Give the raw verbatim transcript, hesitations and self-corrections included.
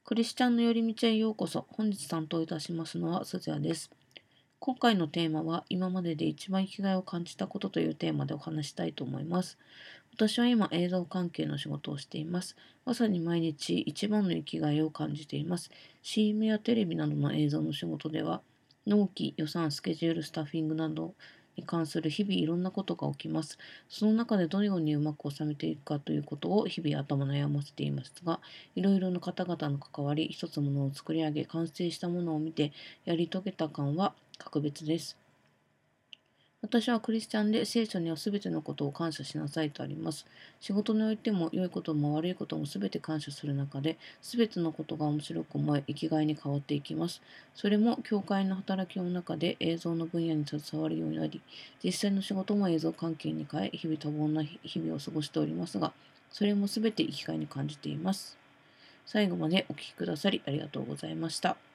クリスチャンの寄り道へようこそ。本日担当いたしますのは鈴谷です。今回のテーマは、今までで一番生きがいを感じたことというテーマでお話したいと思います。私は今映像関係の仕事をしています。まさに毎日一番の生きがいを感じています。シーエム やテレビなどの映像の仕事では、納期、予算、スケジュール、スタッフィングなどに関する日々いろんなことが起きます。その中でどのようにうまく収めていくかということを日々頭悩ませていますが、いろいろな方々の関わり、一つものを作り上げ、完成したものを見て、やり遂げた感は格別です。私はクリスチャンで聖書にはすべてのことを感謝しなさいとあります。仕事においても良いことも悪いこともすべて感謝する中で、すべてのことが面白く思い、生きがいに変わっていきます。それも教会の働きの中で映像の分野に携わるようになり、実際の仕事も映像関係に変え、日々多忙な日々を過ごしておりますが、それもすべて生きがいに感じています。最後までお聞きくださりありがとうございました。